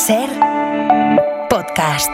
SER Podcast.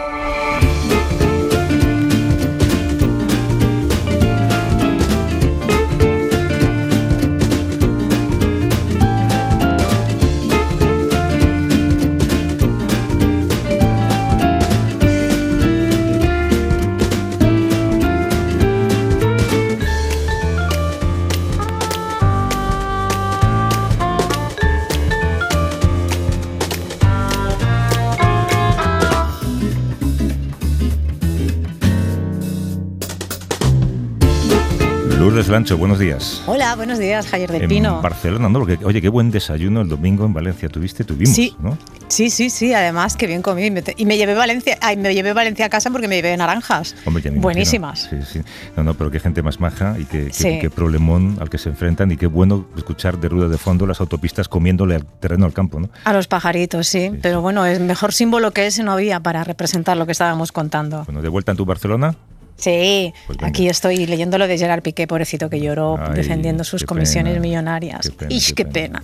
Lourdes Lancho, buenos días. Hola, buenos días, Javier del Pino. En Barcelona, ¿no? Porque, oye, qué buen desayuno el domingo en Valencia. Tuvimos, sí, ¿no? Sí, además, qué bien comí. Y me llevé Valencia a casa porque me llevé naranjas. Hombre, ya me buenísimas. Sí. No, pero qué gente más maja y qué problemón al que se enfrentan y qué bueno escuchar de ruido de fondo las autopistas comiéndole al terreno al campo, ¿no? A los pajaritos, sí. Pero bueno, el mejor símbolo que ese no había para representar lo que estábamos contando. Bueno, ¿de vuelta en tu Barcelona? Sí, pues aquí estoy leyendo lo de Gerard Piqué, pobrecito, que lloró defendiendo sus comisiones millonarias. ¡Qué pena!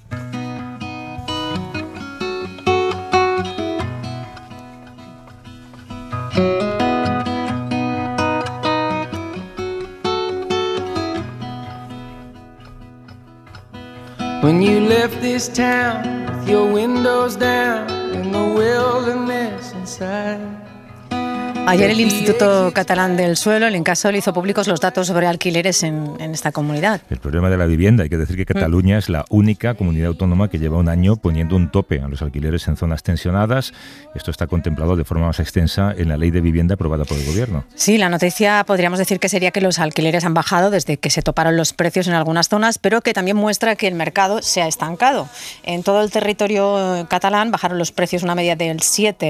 When you left this town with your windows down and the wilderness inside. Ayer el Instituto Catalán del Suelo, el Incasòl, hizo públicos los datos sobre alquileres en esta comunidad. El problema de la vivienda, hay que decir que Cataluña es la única comunidad autónoma que lleva un año poniendo un tope a los alquileres en zonas tensionadas. Esto está contemplado de forma más extensa en la Ley de Vivienda aprobada por el Gobierno. Sí, la noticia podríamos decir que sería que los alquileres han bajado desde que se toparon los precios en algunas zonas, pero que también muestra que el mercado se ha estancado. En todo el territorio catalán bajaron los precios una media del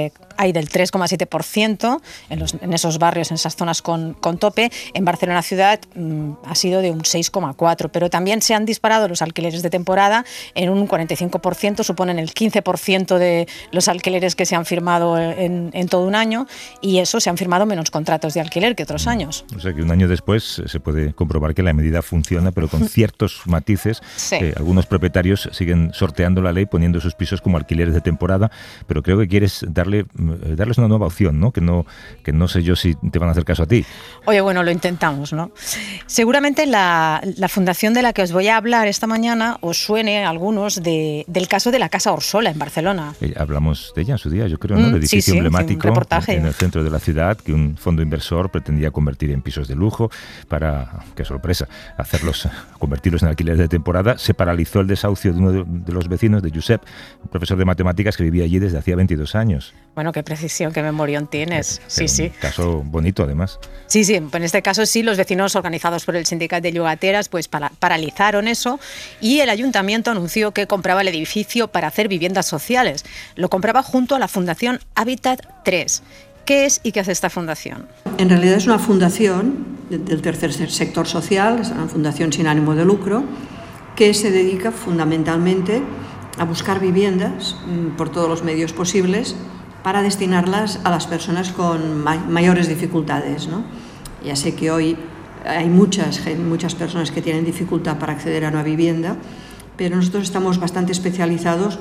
3,7%. En esos barrios, en esas zonas con tope. En Barcelona ciudad ha sido de un 6,4%, pero también se han disparado los alquileres de temporada en un 45%, suponen el 15% de los alquileres que se han firmado en todo un año, y eso, se han firmado menos contratos de alquiler que otros años. O sea que un año después se puede comprobar que la medida funciona, pero con ciertos matices. Sí. Algunos propietarios siguen sorteando la ley, poniendo sus pisos como alquileres de temporada, pero creo que quieres darles una nueva opción, ¿no? Que no sé yo si te van a hacer caso a ti. Oye, bueno, lo intentamos, ¿no? Seguramente la fundación de la que os voy a hablar esta mañana os suene a algunos del caso de la Casa Orsola en Barcelona. Hablamos de ella en su día, yo creo, ¿no? El edificio emblemático en el centro de la ciudad que un fondo inversor pretendía convertir en pisos de lujo para, qué sorpresa, convertirlos en alquileres de temporada. Se paralizó el desahucio de uno de los vecinos, de Josep, un profesor de matemáticas que vivía allí desde hacía 22 años. Bueno, qué precisión, qué memorión tienes. Sí. Un caso bonito, además. Sí, en este caso sí, los vecinos organizados por el Sindicat de Llogateres pues paralizaron eso, y el ayuntamiento anunció que compraba el edificio para hacer viviendas sociales. Lo compraba junto a la Fundación Habitat 3. ¿Qué es y qué hace esta fundación? En realidad es una fundación del tercer sector social, es una fundación sin ánimo de lucro, que se dedica fundamentalmente a buscar viviendas por todos los medios posibles para destinarlas a las personas con mayores dificultades, ¿no? Ya sé que hoy hay muchas personas que tienen dificultad para acceder a una vivienda, pero nosotros estamos bastante especializados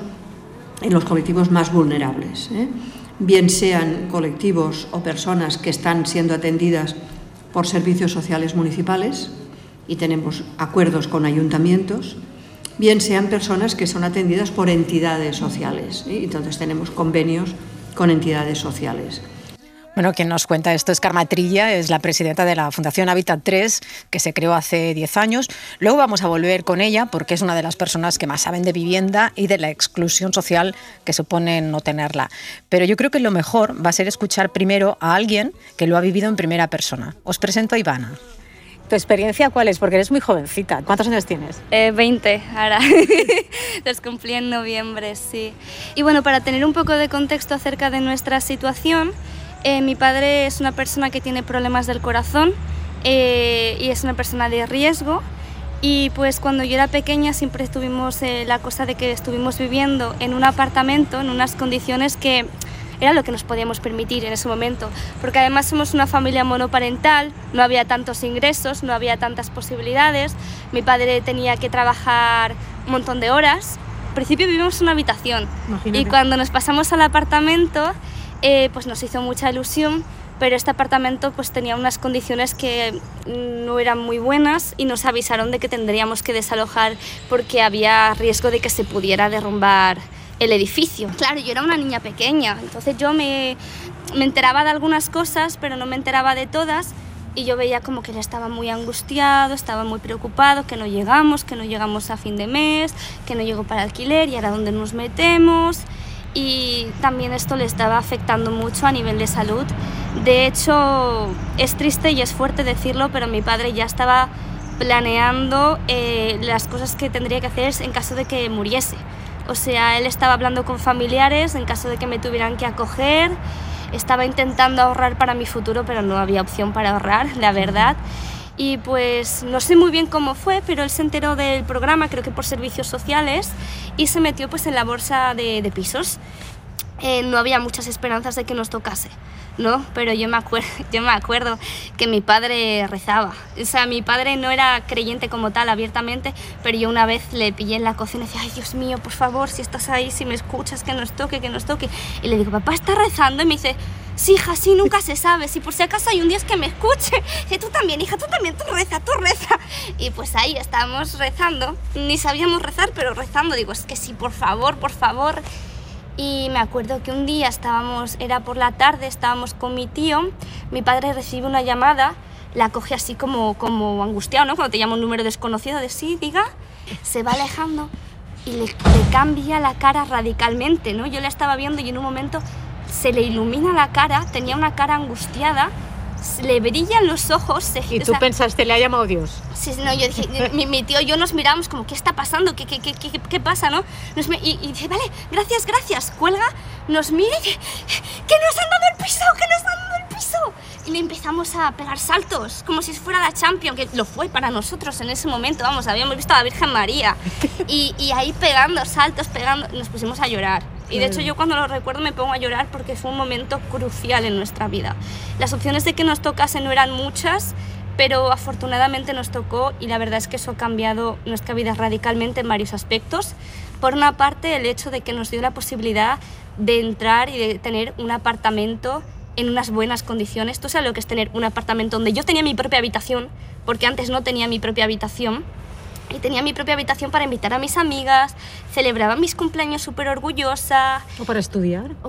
en los colectivos más vulnerables, bien sean colectivos o personas que están siendo atendidas por servicios sociales municipales, y tenemos acuerdos con ayuntamientos, bien sean personas que son atendidas por entidades sociales, y entonces tenemos convenios con entidades sociales. Bueno, quien nos cuenta esto es Carme Trilla, es la presidenta de la Fundación Habitat 3, que se creó hace 10 años. Luego vamos a volver con ella porque es una de las personas que más saben de vivienda y de la exclusión social que supone no tenerla. Pero yo creo que lo mejor va a ser escuchar primero a alguien que lo ha vivido en primera persona. Os presento a Ivana. ¿Tu experiencia cuál es? Porque eres muy jovencita. ¿Cuántos años tienes? 20 ahora. Los cumplí en noviembre, sí. Y bueno, para tener un poco de contexto acerca de nuestra situación, mi padre es una persona que tiene problemas del corazón y es una persona de riesgo. Y pues cuando yo era pequeña siempre tuvimos la cosa de que estuvimos viviendo en un apartamento, en unas condiciones que era lo que nos podíamos permitir en ese momento, porque además somos una familia monoparental, no había tantos ingresos, no había tantas posibilidades, mi padre tenía que trabajar un montón de horas principio vivimos en una habitación. Imagínate. Y cuando nos pasamos al apartamento, pues nos hizo mucha ilusión, pero este apartamento pues tenía unas condiciones que no eran muy buenas y nos avisaron de que tendríamos que desalojar porque había riesgo de que se pudiera derrumbar el edificio. Claro, yo era una niña pequeña, entonces yo me enteraba de algunas cosas, pero no me enteraba de todas, y yo veía como que él estaba muy angustiado, estaba muy preocupado, que no llegamos a fin de mes, que no llegó para alquiler y ahora dónde nos metemos. Y también esto le estaba afectando mucho a nivel de salud. De hecho, es triste y es fuerte decirlo, pero mi padre ya estaba planeando las cosas que tendría que hacer en caso de que muriese. O sea, él estaba hablando con familiares en caso de que me tuvieran que acoger, estaba intentando ahorrar para mi futuro, pero no había opción para ahorrar, la verdad. Y pues no sé muy bien cómo fue, pero él se enteró del programa, creo que por servicios sociales, y se metió pues en la bolsa de pisos. No había muchas esperanzas de que nos tocase, ¿no? Pero yo me acuerdo que mi padre rezaba. O sea, mi padre no era creyente como tal abiertamente, pero yo una vez le pillé en la cocina y decía, ay, Dios mío, por favor, si estás ahí, si me escuchas, que nos toque. Y le digo, papá, ¿está rezando? Y me dice, sí, hija, sí, nunca se sabe. Si por si acaso hay un Dios que me escuche. Y tú también, hija, tú también, tú reza. Y pues ahí estábamos rezando. Ni sabíamos rezar, pero rezando. Digo, es que sí, por favor. Y me acuerdo que un día era por la tarde, estábamos con mi tío, mi padre recibe una llamada, la coge así como angustiado, ¿no? Cuando te llama un número desconocido, de sí, diga, se va alejando y le cambia la cara radicalmente, ¿no? Yo la estaba viendo y en un momento se le ilumina la cara, tenía una cara angustiada, le brillan los ojos. ¿Y tú pensaste, le ha llamado Dios? Sí, no, yo dije, mi tío y yo nos miramos como, ¿qué está pasando? ¿Qué pasa, no? Y dice, vale, gracias, cuelga, nos mira y dice, ¡que nos han dado el piso! Y le empezamos a pegar saltos, como si fuera la Champions, que lo fue para nosotros en ese momento, vamos, habíamos visto a la Virgen María. Y ahí pegando saltos, nos pusimos a llorar. Y de hecho yo cuando lo recuerdo me pongo a llorar porque fue un momento crucial en nuestra vida. Las opciones de que nos tocase no eran muchas, pero afortunadamente nos tocó y la verdad es que eso ha cambiado nuestra vida radicalmente en varios aspectos. Por una parte, el hecho de que nos dio la posibilidad de entrar y de tener un apartamento en unas buenas condiciones. Tú sabes lo que es tener un apartamento donde yo tenía mi propia habitación, porque antes no tenía mi propia habitación. Y tenía mi propia habitación para invitar a mis amigas, celebraba mis cumpleaños súper orgullosa. ¿O para estudiar? O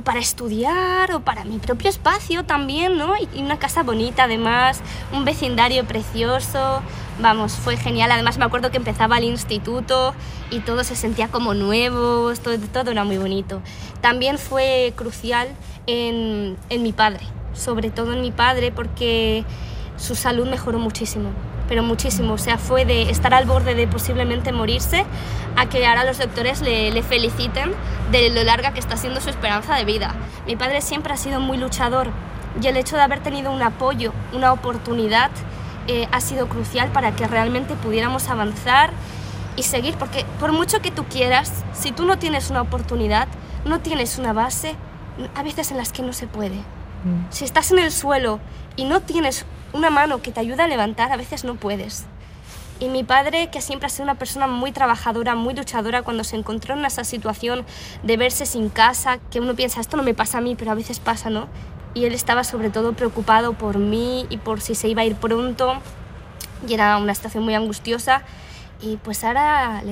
para mi propio espacio también, ¿no? Y una casa bonita además, un vecindario precioso. Vamos, fue genial. Además me acuerdo que empezaba el instituto y todo se sentía como nuevo, todo era muy bonito. También fue crucial en mi padre, sobre todo en mi padre, porque su salud mejoró muchísimo. Pero muchísimo, o sea, fue de estar al borde de posiblemente morirse a que ahora los doctores le feliciten de lo larga que está siendo su esperanza de vida. Mi padre siempre ha sido muy luchador y el hecho de haber tenido un apoyo, una oportunidad, ha sido crucial para que realmente pudiéramos avanzar y seguir, porque por mucho que tú quieras, si tú no tienes una oportunidad, no tienes una base, a veces en las que no se puede. Si estás en el suelo y no tienes una mano que te ayuda a levantar, a veces no puedes. Y mi padre, que siempre ha sido una persona muy trabajadora, muy luchadora, cuando se encontró en esa situación de verse sin casa, que uno piensa, esto no me pasa a mí, pero a veces pasa, ¿no? Y él estaba sobre todo preocupado por mí y por si se iba a ir pronto, y era una situación muy angustiosa. Y pues ahora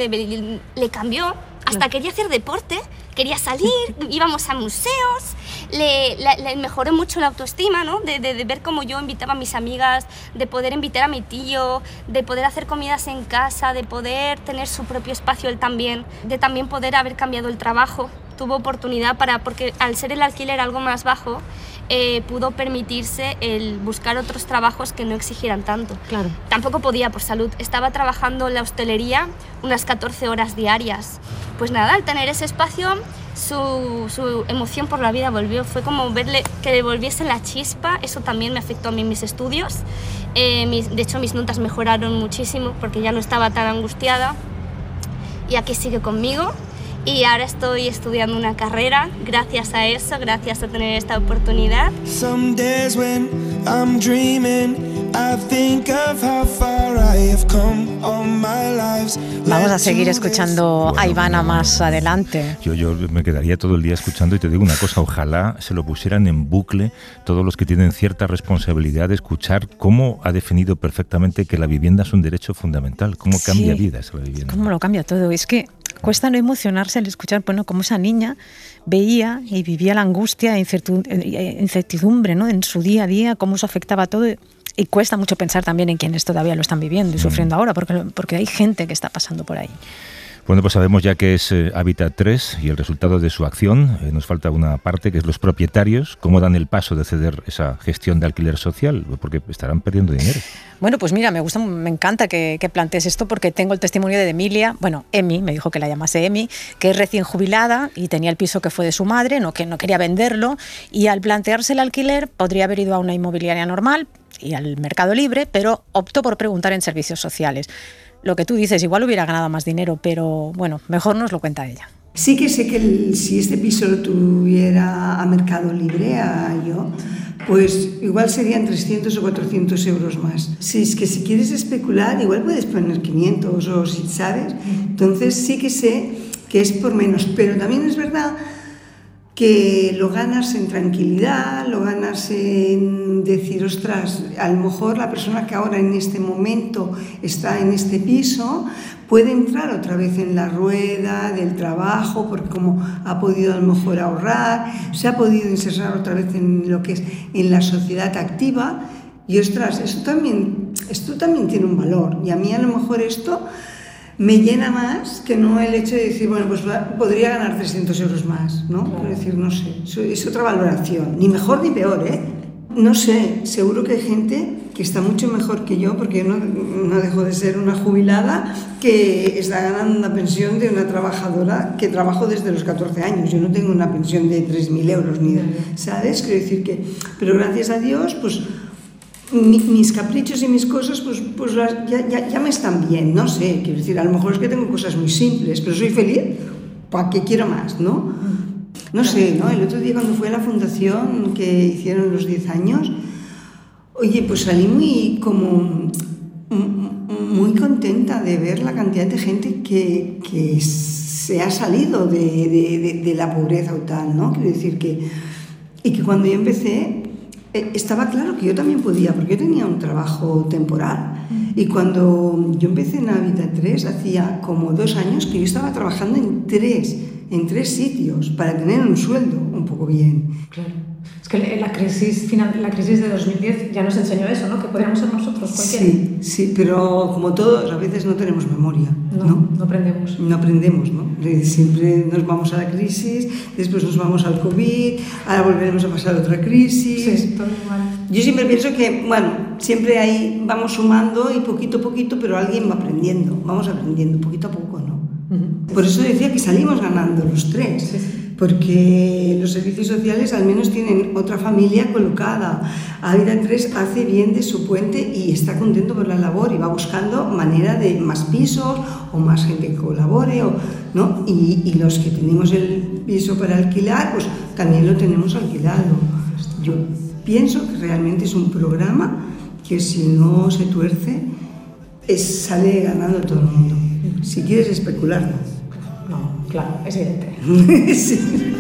le cambió, hasta quería hacer deporte, quería salir, íbamos a museos, le mejoró mucho la autoestima, ¿no? De ver cómo yo invitaba a mis amigas, de poder invitar a mi tío, de poder hacer comidas en casa, de poder tener su propio espacio él también, de también poder haber cambiado el trabajo. Tuvo oportunidad porque al ser el alquiler algo más bajo, pudo permitirse el buscar otros trabajos que no exigieran tanto. Claro. Tampoco podía por salud. Estaba trabajando en la hostelería unas 14 horas diarias. Pues nada, al tener ese espacio, su emoción por la vida volvió. Fue como verle que le volviese la chispa. Eso también me afectó a mí en mis estudios. De hecho, mis notas mejoraron muchísimo porque ya no estaba tan angustiada. Y aquí sigue conmigo. Y ahora estoy estudiando una carrera gracias a eso, gracias a tener esta oportunidad. Some days when I'm dreaming, I think of how far I Vamos a seguir escuchando a Ivana más adelante. Yo me quedaría todo el día escuchando y te digo una cosa, ojalá se lo pusieran en bucle todos los que tienen cierta responsabilidad de escuchar cómo ha definido perfectamente que la vivienda es un derecho fundamental, cómo cambia vidas la vivienda. Cómo lo cambia todo, es que cuesta no emocionarse al escuchar, bueno, cómo esa niña veía y vivía la angustia e incertidumbre, ¿no?, en su día a día, cómo eso afectaba a todo. Y cuesta mucho pensar también en quienes todavía lo están viviendo y sufriendo ahora, porque hay gente que está pasando por ahí. Bueno, pues sabemos ya que es Hábitat 3 y el resultado de su acción. Nos falta una parte que es los propietarios. ¿Cómo dan el paso de ceder esa gestión de alquiler social? Porque estarán perdiendo dinero. Bueno, pues mira, me encanta que plantees esto porque tengo el testimonio de Emilia, bueno, Emi, me dijo que la llamase Emi, que es recién jubilada y tenía el piso que fue de su madre, que no quería venderlo, y al plantearse el alquiler podría haber ido a una inmobiliaria normal y al mercado libre, pero optó por preguntar en servicios sociales. Lo que tú dices, igual hubiera ganado más dinero, pero bueno, mejor nos lo cuenta ella. Sí que sé que si este piso lo tuviera a mercado libre, pues igual serían 300 o 400 euros más. Si es que si quieres especular, igual puedes poner 500 o si sabes. Entonces sí que sé que es por menos, pero también es verdad que lo ganas en tranquilidad, lo ganas en decir, ostras, a lo mejor la persona que ahora en este momento está en este piso puede entrar otra vez en la rueda del trabajo, porque como ha podido a lo mejor ahorrar, se ha podido insertar otra vez en lo que es en la sociedad activa, y ostras, esto también tiene un valor, y a mí a lo mejor esto me llena más que no el hecho de decir, bueno, pues podría ganar 300 euros más, ¿no? Quiero decir, no sé, es otra valoración, ni mejor ni peor, ¿eh? No sé, seguro que hay gente que está mucho mejor que yo, porque yo no dejo de ser una jubilada que está ganando una pensión de una trabajadora que trabajo desde los 14 años. Yo no tengo una pensión de 3.000 euros, ni, ¿sabes? Quiero decir que, pero gracias a Dios, pues mis caprichos y mis cosas pues ya me están bien, no sé, quiero decir, a lo mejor es que tengo cosas muy simples, pero soy feliz, ¿para qué quiero más, no? No sé, ¿no? El otro día cuando fui a la fundación que hicieron los 10 años, oye, pues salí muy contenta de ver la cantidad de gente que se ha salido de la pobreza o tal, ¿no? Quiero decir y que cuando yo empecé estaba claro que yo también podía, porque yo tenía un trabajo temporal. Y cuando yo empecé en Hábitat 3, hacía como 2 años que yo estaba trabajando en tres sitios para tener un sueldo un poco bien. Claro. Es que la crisis de 2010 ya nos enseñó eso, ¿no? Que podríamos ser nosotros, cualquiera. Sí, pero como todos, a veces no tenemos memoria. No aprendemos. No aprendemos, ¿no? Siempre nos vamos a la crisis, después nos vamos al COVID, ahora volveremos a pasar otra crisis. Sí, todo igual. Yo siempre pienso que, bueno, siempre ahí vamos sumando y poquito a poquito, pero alguien va aprendiendo, vamos aprendiendo poquito a poco, ¿no? Uh-huh. Por eso decía que salimos ganando los 3. Sí. Porque los servicios sociales al menos tienen otra familia colocada. Hábitat 3 hace bien de su puente y está contento por la labor y va buscando manera de más pisos o más gente que colabore, ¿no? Y los que tenemos el piso para alquilar, pues también lo tenemos alquilado. Yo pienso que realmente es un programa que si no se tuerce, sale ganando todo el mundo. Si quieres especularlo. No, claro, es evidente. Sí.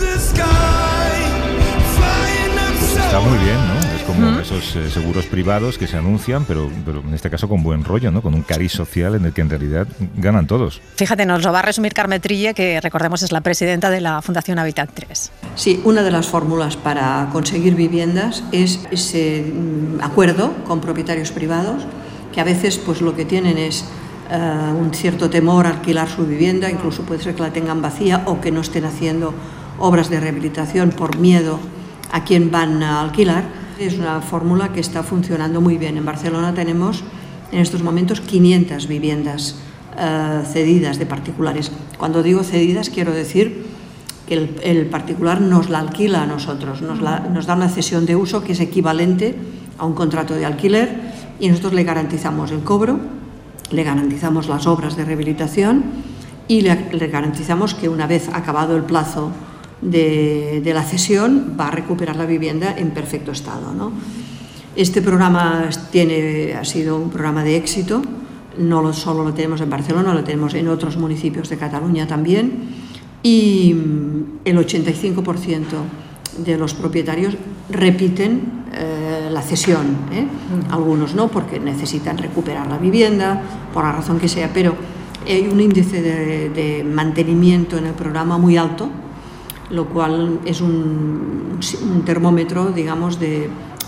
Está muy bien, ¿no? Es como esos seguros privados que se anuncian, pero en este caso con buen rollo, ¿no? Con un cariz social en el que en realidad ganan todos. Fíjate, nos lo va a resumir Carme Trilla, que recordemos es la presidenta de la Fundación Hábitat 3. Sí, una de las fórmulas para conseguir viviendas es ese acuerdo con propietarios privados, que a veces pues lo que tienen es un cierto temor a alquilar su vivienda, incluso puede ser que la tengan vacía o que no estén haciendo obras de rehabilitación por miedo a quien van a alquilar. Es una fórmula que está funcionando muy bien. En Barcelona tenemos en estos momentos 500 viviendas cedidas de particulares. Cuando digo cedidas quiero decir que el particular nos la alquila a nosotros, nos da una cesión de uso que es equivalente a un contrato de alquiler y nosotros le garantizamos el cobro, le garantizamos las obras de rehabilitación y le garantizamos que una vez acabado el plazo de la cesión va a recuperar la vivienda en perfecto estado, ¿no? Este programa ha sido un programa de éxito, no solo lo tenemos en Barcelona, lo tenemos en otros municipios de Cataluña también, y el 85% de los propietarios repiten la cesión, algunos no, porque necesitan recuperar la vivienda, por la razón que sea, pero hay un índice de mantenimiento en el programa muy alto, lo cual es un termómetro, digamos, de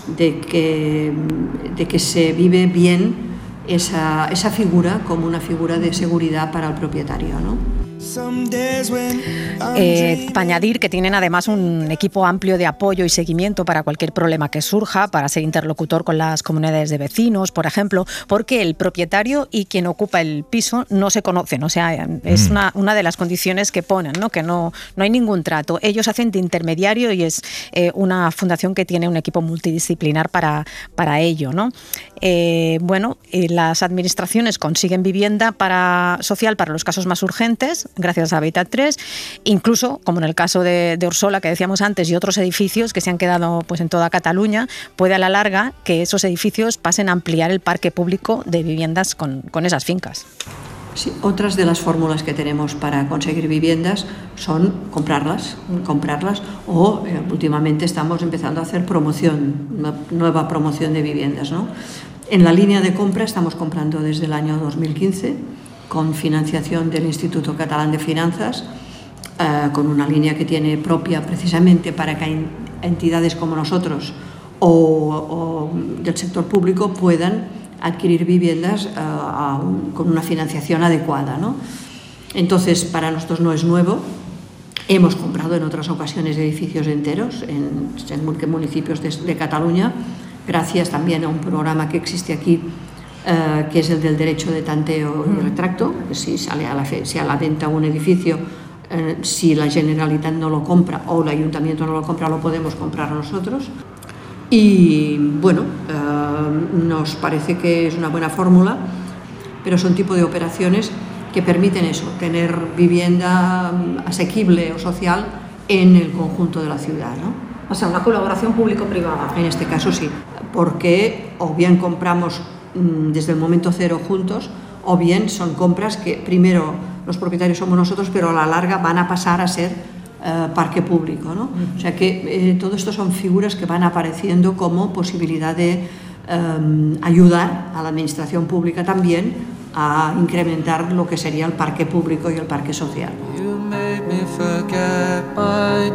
que se vive bien esa figura como una figura de seguridad para el propietario, ¿no? Para añadir que tienen además un equipo amplio de apoyo y seguimiento para cualquier problema que surja, para ser interlocutor con las comunidades de vecinos, por ejemplo, porque el propietario y quien ocupa el piso no se conocen, o sea, es una de las condiciones que ponen, ¿no? Que no hay ningún trato. Ellos hacen de intermediario y es una fundación que tiene un equipo multidisciplinar para ello, ¿no? Las administraciones consiguen vivienda social para los casos más urgentes, gracias a Habitat 3, incluso, como en el caso de Orsola, que decíamos antes, y otros edificios que se han quedado pues en toda Cataluña, puede a la larga que esos edificios pasen a ampliar el parque público de viviendas con esas fincas. Sí, otras de las fórmulas que tenemos para conseguir viviendas son comprarlas o últimamente estamos empezando a hacer promoción, una nueva promoción de viviendas, ¿no? En la línea de compra estamos comprando desde el año 2015 con financiación del Instituto Catalán de Finanzas, con una línea que tiene propia precisamente para que entidades como nosotros o del sector público puedan adquirir viviendas con una financiación adecuada, ¿no? Entonces, para nosotros no es nuevo. Hemos comprado en otras ocasiones edificios enteros en municipios de Cataluña, gracias también a un programa que existe aquí, que es el del derecho de tanteo y retracto. Si sale a la venta un edificio, si la Generalitat no lo compra o el Ayuntamiento no lo compra, lo podemos comprar nosotros. Y bueno, nos parece que es una buena fórmula, pero son tipo de operaciones que permiten eso, tener vivienda asequible o social en el conjunto de la ciudad, ¿no? O sea, una colaboración público-privada. En este caso sí, porque o bien compramos desde el momento cero juntos, o bien son compras que primero los propietarios somos nosotros, pero a la larga van a pasar a ser parque público, ¿no? O sea que todo esto son figuras que van apareciendo como posibilidad de ayudar a la administración pública también a incrementar lo que sería el parque público y el parque social. You made me forget my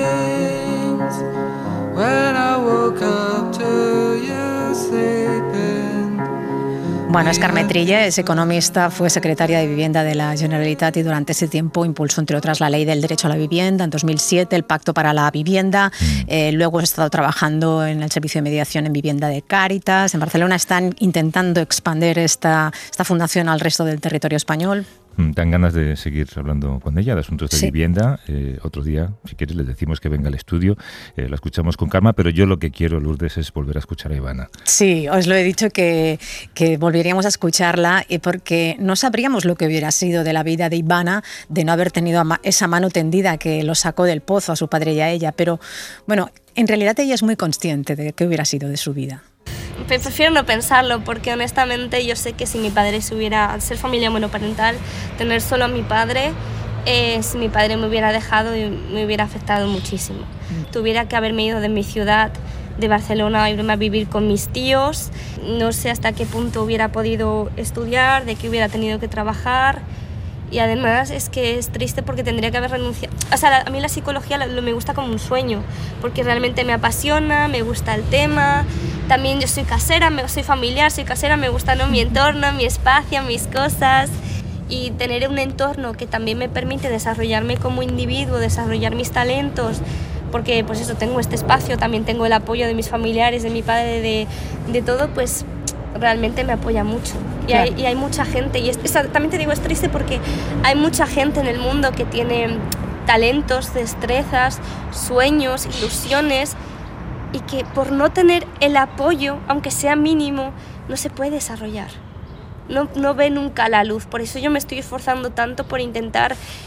dreams when I woke up to you sleeping. Bueno, es Carme Trilla, es economista, fue secretaria de Vivienda de la Generalitat y durante ese tiempo impulsó, entre otras, la Ley del Derecho a la Vivienda, en 2007, el Pacto para la Vivienda, luego ha estado trabajando en el Servicio de Mediación en Vivienda de Cáritas. En Barcelona están intentando expandir esta fundación al resto del territorio español. Dan ganas de seguir hablando con ella de asuntos de vivienda. Otro día, si quieres, les decimos que venga al estudio. La escuchamos con calma, pero yo lo que quiero, Lourdes, es volver a escuchar a Ivana. Sí, os lo he dicho que volveríamos a escucharla porque no sabríamos lo que hubiera sido de la vida de Ivana de no haber tenido esa mano tendida que lo sacó del pozo a su padre y a ella. Pero, bueno, en realidad ella es muy consciente de qué hubiera sido de su vida. Prefiero no pensarlo porque honestamente yo sé que si mi padre al ser familia monoparental, tener solo a mi padre, si mi padre me hubiera dejado me hubiera afectado muchísimo. Tuviera que haberme ido de mi ciudad, de Barcelona, a irme a vivir con mis tíos, no sé hasta qué punto hubiera podido estudiar, de qué hubiera tenido que trabajar. Y además es que es triste porque tendría que haber renunciado. O sea, a mí la psicología me gusta como un sueño, porque realmente me apasiona, me gusta el tema. También yo soy casera, soy familiar, soy casera, me gusta, ¿no?, mi entorno, mi espacio, mis cosas. Y tener un entorno que también me permite desarrollarme como individuo, desarrollar mis talentos, porque pues eso, tengo este espacio, también tengo el apoyo de mis familiares, de mi padre, de todo, pues realmente me apoya mucho. Y hay mucha gente, y también te digo, es triste porque hay mucha gente en el mundo que tiene talentos, destrezas, sueños, ilusiones, y que por no tener el apoyo, aunque sea mínimo, no se puede desarrollar. No ve nunca la luz. Por eso yo me estoy esforzando tanto por intentar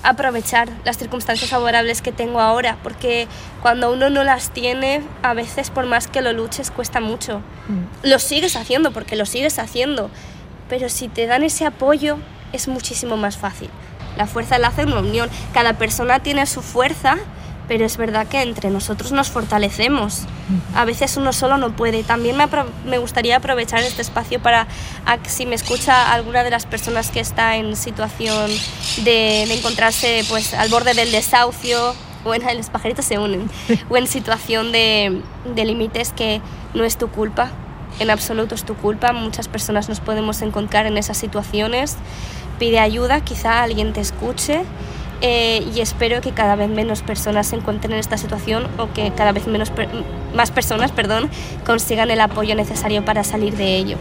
aprovechar las circunstancias favorables que tengo ahora, porque cuando uno no las tiene, a veces por más que lo luches cuesta mucho. Lo sigues haciendo porque lo sigues haciendo, pero si te dan ese apoyo es muchísimo más fácil. La fuerza la hace una unión, cada persona tiene su fuerza, pero es verdad que entre nosotros nos fortalecemos. A veces uno solo no puede. También me gustaría aprovechar este espacio para, si me escucha alguna de las personas que está en situación de encontrarse pues, al borde del desahucio, bueno, los pajaritos se unen, o en situación de límites, que no es tu culpa, en absoluto es tu culpa. Muchas personas nos podemos encontrar en esas situaciones. Pide ayuda, quizá alguien te escuche. Y espero que cada vez menos personas se encuentren en esta situación, o que cada vez más personas consigan el apoyo necesario para salir de ello.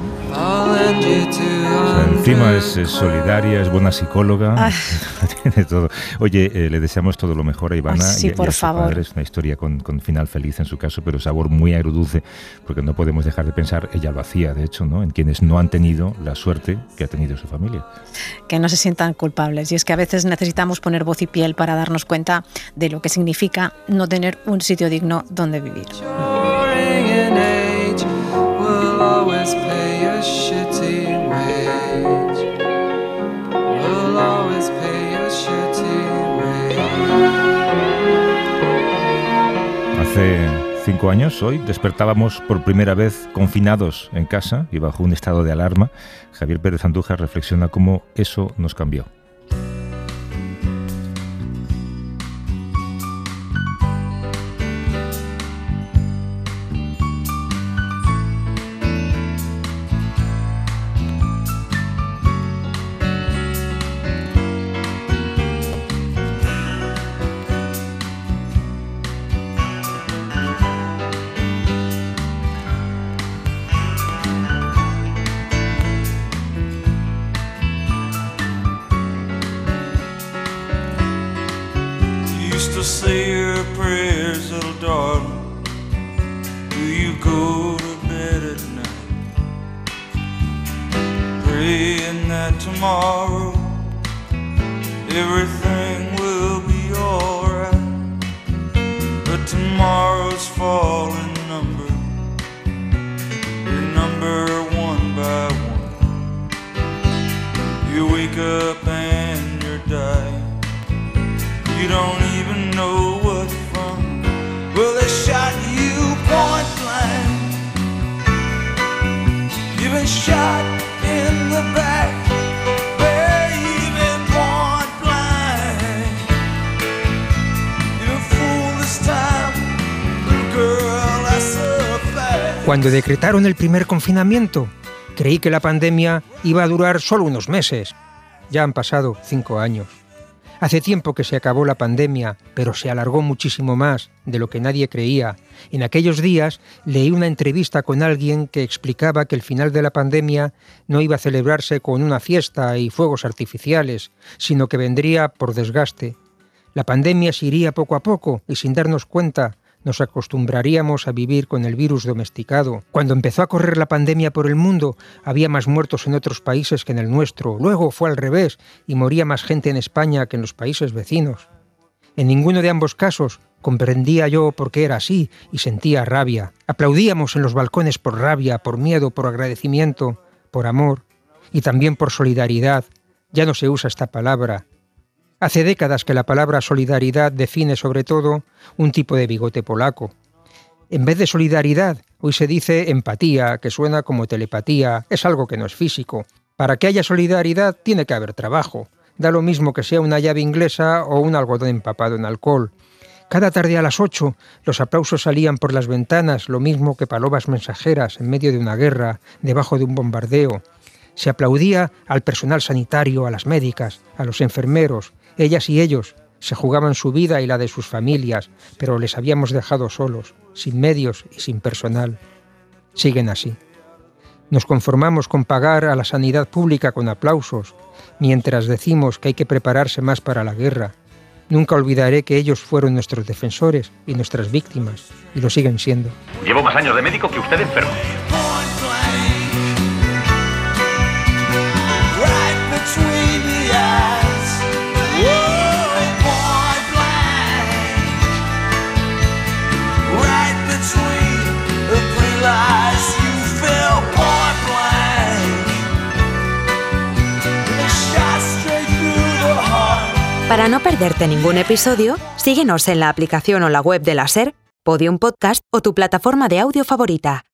Encima es solidaria, es buena psicóloga, tiene todo. Oye, le deseamos todo lo mejor a Ivana. Sí, por favor. Padre. Es una historia con final feliz en su caso, pero sabor muy agridulce, porque no podemos dejar de pensar, ella lo hacía, de hecho, ¿no?, en quienes no han tenido la suerte que ha tenido su familia. Que no se sientan culpables. Y es que a veces necesitamos poner voz y piel para darnos cuenta de lo que significa no tener un sitio digno donde vivir. Hace 5 años, hoy, despertábamos por primera vez confinados en casa y bajo un estado de alarma. Javier Pérez Andújar reflexiona cómo eso nos cambió. Say your prayers, little darling. Do you go to bed at night? Praying that tomorrow everything will be alright. But tomorrow's falling number, your number one by one. You wake up and you're dying. You don't even know what from. Well, they shot you point blank. You've been shot in the back, baby, point blank. You've been fooled this time, girl, that's a fact. Cuando decretaron el primer confinamiento, creí que la pandemia iba a durar solo unos meses. Ya han pasado 5 años. Hace tiempo que se acabó la pandemia, pero se alargó muchísimo más de lo que nadie creía. En aquellos días leí una entrevista con alguien que explicaba que el final de la pandemia no iba a celebrarse con una fiesta y fuegos artificiales, sino que vendría por desgaste. La pandemia se iría poco a poco y sin darnos cuenta nos acostumbraríamos a vivir con el virus domesticado. Cuando empezó a correr la pandemia por el mundo, había más muertos en otros países que en el nuestro. Luego fue al revés y moría más gente en España que en los países vecinos. En ninguno de ambos casos comprendía yo por qué era así y sentía rabia. Aplaudíamos en los balcones por rabia, por miedo, por agradecimiento, por amor y también por solidaridad. Ya no se usa esta palabra. Hace décadas que la palabra solidaridad define sobre todo un tipo de bigote polaco. En vez de solidaridad, hoy se dice empatía, que suena como telepatía, es algo que no es físico. Para que haya solidaridad tiene que haber trabajo. Da lo mismo que sea una llave inglesa o un algodón empapado en alcohol. Cada tarde a las 8 los aplausos salían por las ventanas, lo mismo que palomas mensajeras en medio de una guerra, debajo de un bombardeo. Se aplaudía al personal sanitario, a las médicas, a los enfermeros. Ellas y ellos se jugaban su vida y la de sus familias, pero les habíamos dejado solos, sin medios y sin personal. Siguen así. Nos conformamos con pagar a la sanidad pública con aplausos, mientras decimos que hay que prepararse más para la guerra. Nunca olvidaré que ellos fueron nuestros defensores y nuestras víctimas, y lo siguen siendo. Llevo más años de médico que usted enfermo. Right between the eyes. Whoa. Para no perderte ningún episodio, síguenos en la aplicación o la web de la SER, Podium Podcast o tu plataforma de audio favorita.